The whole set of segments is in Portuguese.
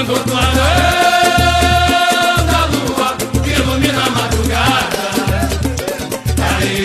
Quando o clarão da lua ilumina a madrugada, aí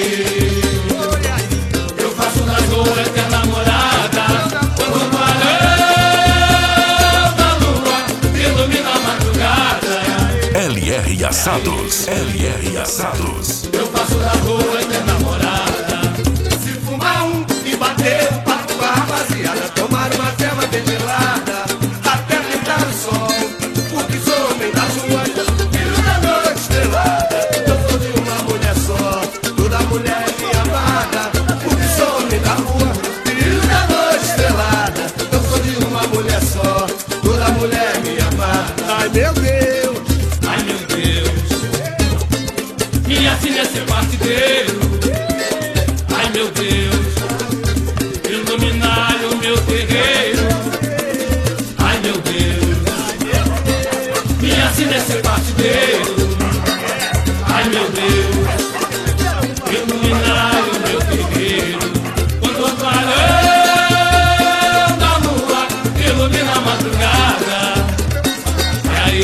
eu faço da lua eterna morada. Quando o clarão da lua ilumina a madrugada, LR Assados, LR Assados. eu faço da lua eterna morada. Se fumar um e bater um papo com a rapaziada, tomar uma terra bem gelada, até pintar o sol, porque sou homem das ruas, filho da noite estrelada. Eu sou de uma mulher só, toda mulher é minha amada, porque sou homem da rua, filho da noite estrelada. Eu sou de uma mulher só, toda mulher é minha amada. Ai meu Deus, ai meu Deus, e assim é ser partideiro. Ai meu Deus, iluminar o meu terreiro. Ai meu Deus, minha sina é ser partideiro. Ai meu Deus, iluminar o meu terreiro. Quando o clarão da lua ilumina a madrugada, aí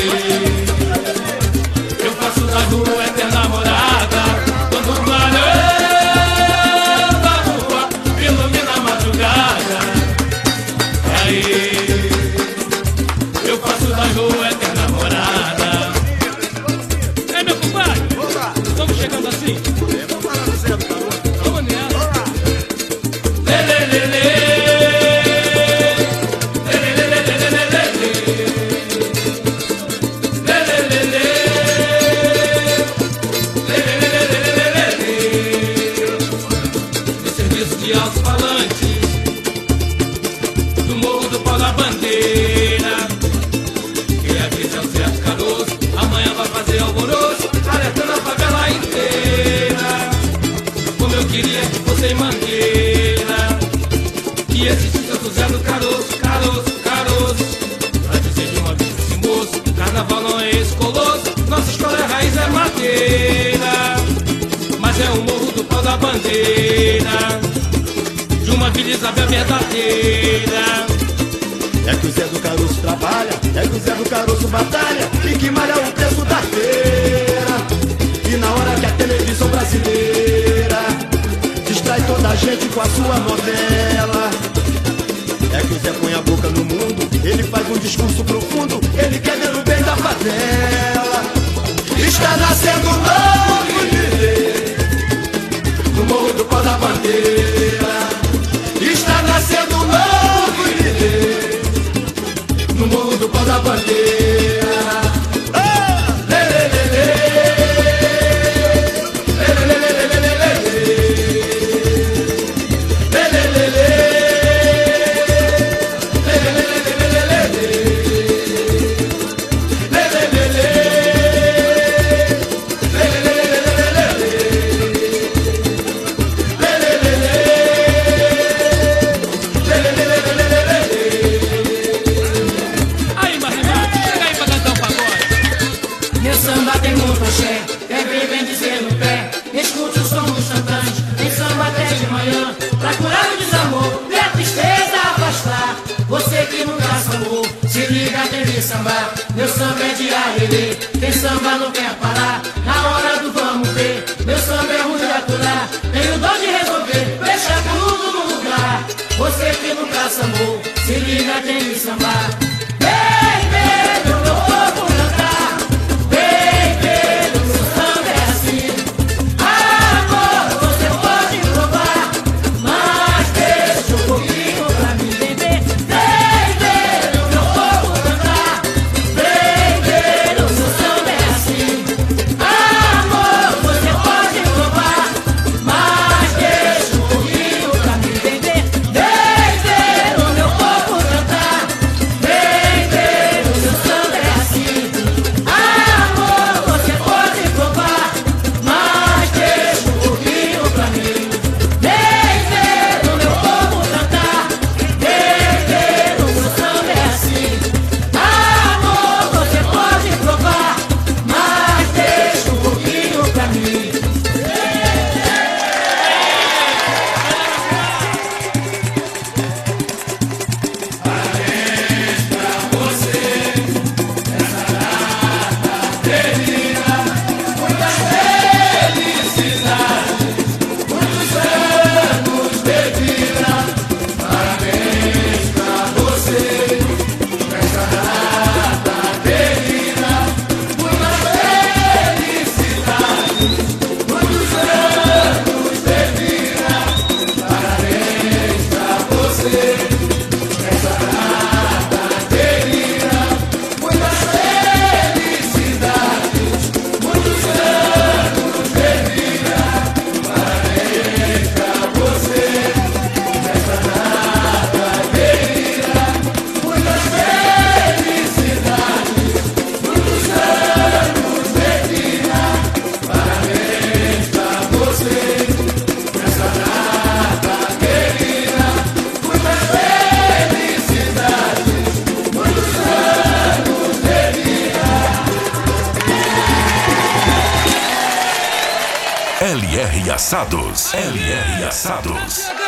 eu faço da lua eterna morada. Quando o clarão da lua ilumina a madrugada, aí eu faço da lua eterna morada. É meu compadre, vamos chegando assim. Vamos nessa. Lê, lê, lê, lê. Lê, lê, lê, lê, lê, lê, lê, lê. Lê, lê, lê, lê. No serviço de alto-falantes do Morro do Pau da Bandeira, que avisa o Zé Caroço, amanhã vai fazer alvoroço, alertando a favela inteira. Como eu queria que fosse em Mangueira, que existisse São José do Caroço, Caroço, Caroço, pra dizer de uma vez esse moço, carnaval não é esse colosso, nossa escola é raiz, é madeira, mas é o Morro do Pau da Bandeira, de uma Vila Isabel verdadeira. É que o Zé do Caroço trabalha, é que o Zé do Caroço batalha e que malha o preço da feira. E na hora que a televisão brasileira distrai toda a gente com a sua novela, é que o Zé põe a boca no mundo, ele faz um discurso profundo, ele quer ver o bem da favela. Está nascendo um novo viver no Morro do Pau da Bandeira. Está nascendo um novo viver no Morro do Pau da Bandeira. Lê, lê, lê, lê. Lê, lê, lê, lê, lê, lê, lê. Lê, lê, lê, lê. Lê, lê, lê, lê, lê, lê, lê. Lê, lê, lê, lê. Lê, lê, lê, lê, lê, lê. Lê, lê, lê, lê. Aí, Marrenato, chega aí pra cantar um pagode. Meu samba tem muito axé, quer ver bem dizer no pé. Escute o som dos tantãs, tem samba até de manhã, pra curar o desamor e a tristeza afastar. Você que nunca sambou, se liga, tem de sambar. Meu samba é de arrelê, quem samba não quer parar. Na hora do vamos ver, meu samba é ruim de aturar. Tem o dom de resolver, deixa tudo no lugar. Você que nunca sambou, se liga, tem de sambar. Vem, vem, meu povo cantar. Vem, vem, meu samba é assim. Agora você pode provar, mas deixa um pouquinho pra mim. Vem, vem, vem, vem, meu povo cantar. Vem, vem, meu samba é assim. Amor, você pode provar, mas deixa um pouquinho pra mim. Vem, vem, vem, vem, meu povo cantar. Vem, LR Assados. LR Assados.